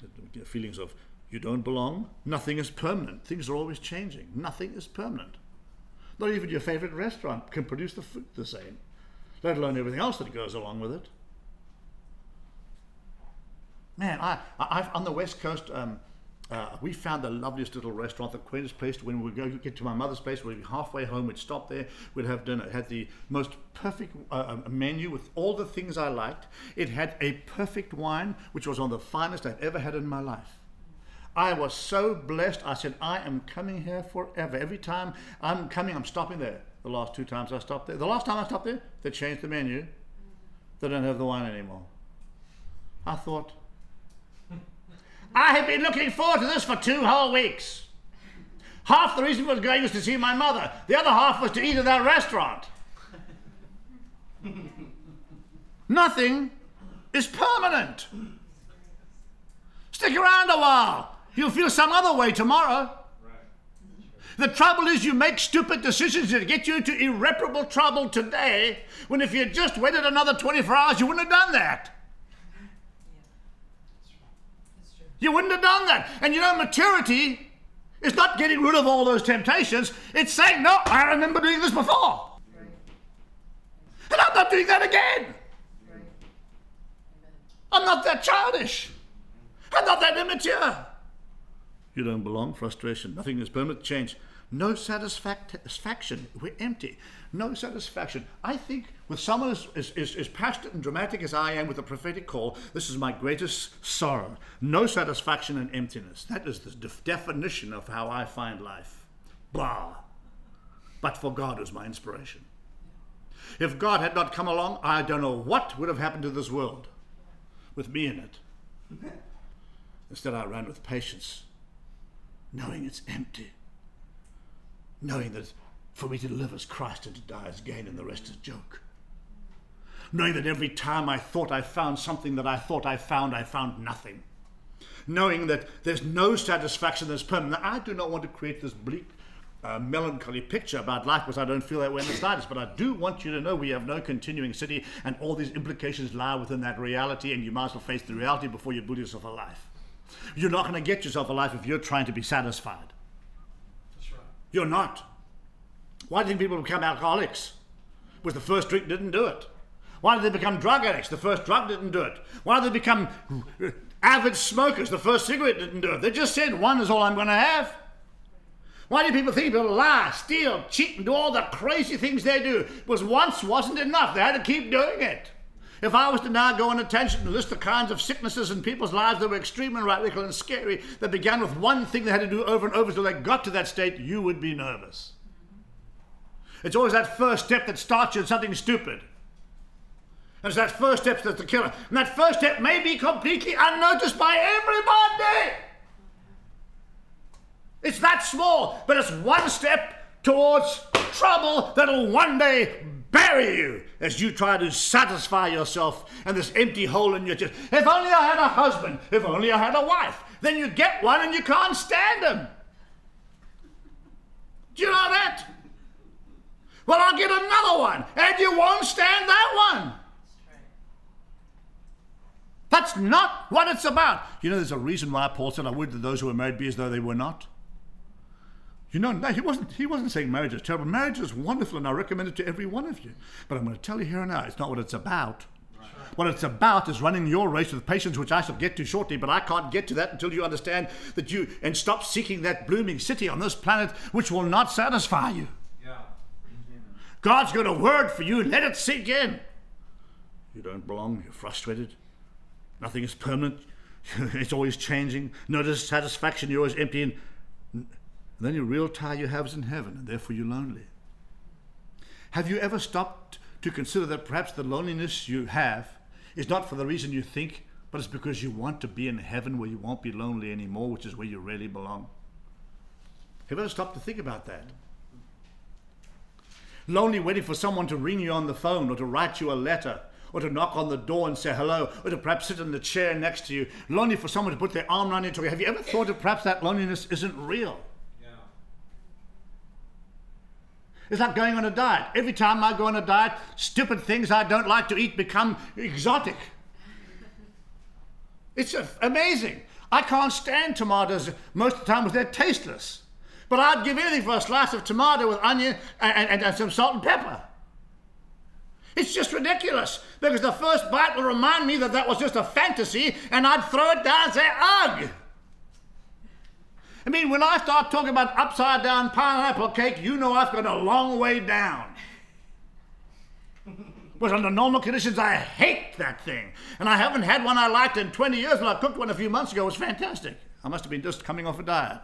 feelings of you don't belong. Nothing is permanent. Things are always changing. Nothing is permanent. Not even your favorite restaurant can produce the food the same, let alone everything else that goes along with it. Man, on the West Coast, we found the loveliest little restaurant, the quaintest place. When we get to my mother's place, we'd be halfway home, we'd stop there, we'd have dinner. It had the most perfect menu with all the things I liked. It had a perfect wine, which was one of the finest I've ever had in my life. I was so blessed. I said, I am coming here forever. Every time I'm coming, I'm stopping there. The last 2 times I stopped there. The last time I stopped there, they changed the menu. They don't have the wine anymore. I thought, I have been looking forward to this for 2 whole weeks. Half the reason I was going was to see my mother. The other half was to eat at that restaurant. Nothing is permanent. Stick around a while. You'll feel some other way tomorrow. The trouble is you make stupid decisions that get you into irreparable trouble today, when if you just waited another 24 hours, you wouldn't have done that. You wouldn't have done that. And you know, maturity is not getting rid of all those temptations. It's saying, no, I remember doing this before. And I'm not doing that again. I'm not that childish. I'm not that immature. You don't belong, frustration. Nothing is permanent, change. No satisfaction. We're empty. No satisfaction. I think with someone as passionate and dramatic as I am with a prophetic call, this is my greatest sorrow. No satisfaction and emptiness. That is the definition of how I find life. Blah. But for God is my inspiration. If God had not come along, I don't know what would have happened to this world with me in it. Instead, I ran with patience, knowing it's empty, knowing that for me to live as Christ and to die as gain and the rest is joke, knowing that every time I thought I found something that I thought I found nothing, knowing that there's no satisfaction that's permanent. Now, I do not want to create this bleak, melancholy picture about life because I don't feel that way in the slightest, but I do want you to know we have no continuing city and all these implications lie within that reality, and you might as well face the reality before you build yourself a life. You're not going to get yourself a life if you're trying to be satisfied. That's right. You're not. Why do you think people become alcoholics? Because the first drink didn't do it. Why did they become drug addicts? The first drug didn't do it. Why did they become avid smokers? The first cigarette didn't do it. They just said, one is all I'm going to have. Why do people think people lie, steal, cheat, and do all the crazy things they do? Because once wasn't enough. They had to keep doing it. If I was to now go on a tangent and list the kinds of sicknesses in people's lives that were extreme and radical and scary, that began with one thing they had to do over and over until they got to that state, you would be nervous. It's always that first step that starts you in something stupid. And it's that first step that's the killer. And that first step may be completely unnoticed by everybody. It's that small, but it's one step towards trouble that'll one day bury you as you try to satisfy yourself and this empty hole in your chest. If only I had a husband, if only I had a wife. Then you get one and you can't stand them. Do you know that? Well, I'll get another one and you won't stand that one. That's not what it's about. You know, there's a reason why Paul said, I would that those who were married be as though they were not. You know, no, he wasn't saying marriage is terrible. Marriage is wonderful, and I recommend it to every one of you. But I'm going to tell you here and now, it's not what it's about. Right. What it's about is running your race with patience, which I shall get to shortly, but I can't get to that until you understand that and stop seeking that blooming city on this planet which will not satisfy you. Yeah. God's got a word for you. Let it sink in. You don't belong. You're frustrated. Nothing is permanent. It's always changing. No dissatisfaction. You're always empty. And then your real tie you have is in heaven, and therefore you're lonely. Have you ever stopped to consider that perhaps the loneliness you have is not for the reason you think, but it's because you want to be in heaven where you won't be lonely anymore, which is where you really belong? Have you ever stopped to think about that? Lonely waiting for someone to ring you on the phone or to write you a letter, or to knock on the door and say hello, or to perhaps sit in the chair next to you. Lonely for someone to put their arm around you and talk. Have you ever thought that perhaps that loneliness isn't real? Yeah. It's like going on a diet. Every time I go on a diet, stupid things I don't like to eat become exotic. It's amazing. I can't stand tomatoes most of the time because they're tasteless. But I'd give anything for a slice of tomato with onion and some salt and pepper. It's just ridiculous, because the first bite will remind me that that was just a fantasy, and I'd throw it down and say, ugh! I mean, when I start talking about upside-down pineapple cake, you know I've got a long way down. But under normal conditions, I hate that thing. And I haven't had one I liked in 20 years, and I cooked one a few months ago. It was fantastic. I must have been just coming off a diet.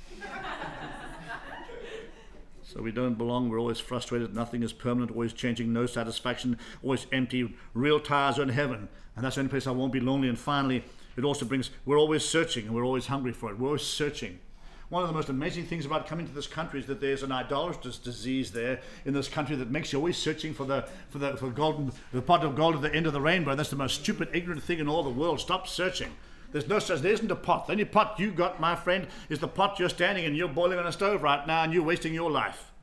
So we don't belong, we're always frustrated, nothing is permanent, always changing, no satisfaction, always empty, real tires are in heaven. And that's the only place I won't be lonely. And finally, it also brings, we're always searching, and we're always hungry for it. We're always searching. One of the most amazing things about coming to this country is that there's an idolatrous disease there in this country that makes you always searching for the pot of gold at the end of the rainbow. And that's the most stupid, ignorant thing in all the world. Stop searching. There's no such, there isn't a pot. The only pot you got, my friend, is the pot you're standing in. You're boiling on a stove right now, and you're wasting your life.